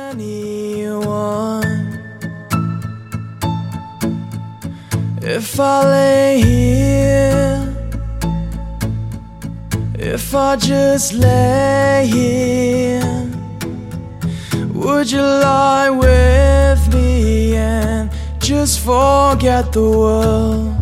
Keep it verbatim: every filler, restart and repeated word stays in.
anyone. If I lay here, if I just lay here, would you lie with me and just forget the world?